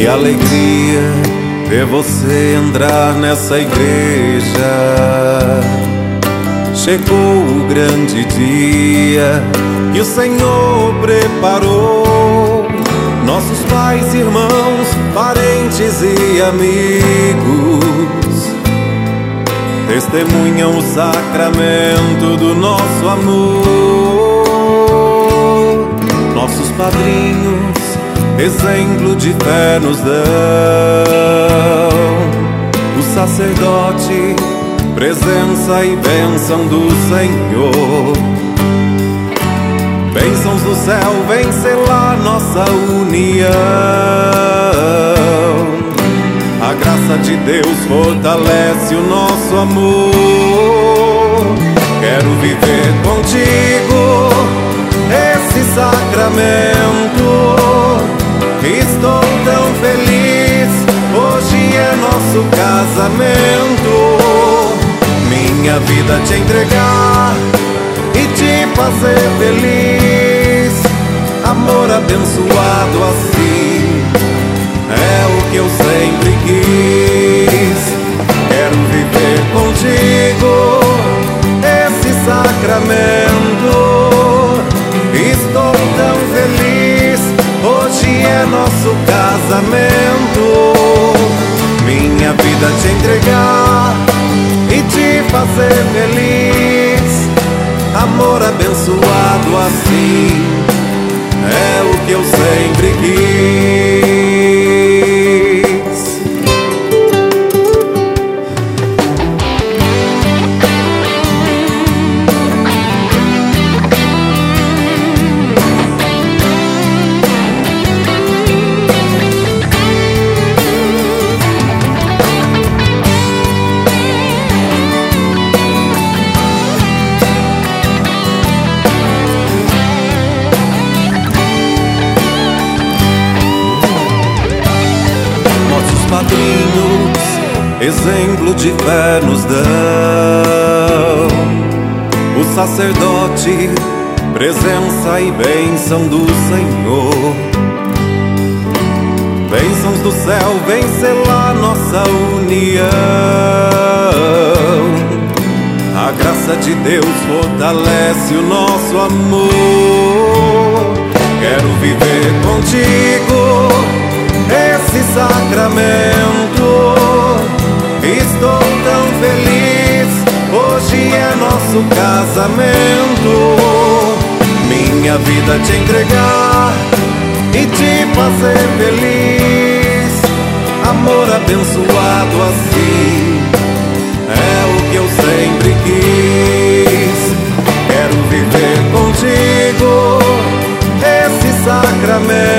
alegria ver você entrar nessa igreja. Chegou o grande dia que o Senhor preparou. Nossos pais, irmãos, parentes e amigos testemunham o sacramento do nosso amor. Nossos padrinhos, exemplo de fé nos dão. O sacerdote, presença e bênção do Senhor. Bênçãos do céu, vem selar nossa união. A graça de Deus fortalece o nosso amor. Quero viver contigo esse sacramento. Estou tão feliz, hoje é nosso casamento. Minha vida te entregar e te fazer feliz. Amor abençoado assim é o que eu sempre quis. Quero viver contigo esse sacramento. Estou tão feliz, hoje é nosso casamento. Minha vida te entregar e te fazer feliz. Amor abençoado assim é o que eu sempre quis. Padrinhos, exemplo de fé nos dão. O sacerdote, presença e bênção do Senhor. Bênçãos do céu, vem selar nossa união. A graça de Deus fortalece o nosso amor. Quero viver contigo esse sacramento. Estou tão feliz, hoje é nosso casamento. Minha vida te entregar e te fazer feliz. Amor abençoado assim é o que eu sempre quis. Quero viver contigo esse sacramento.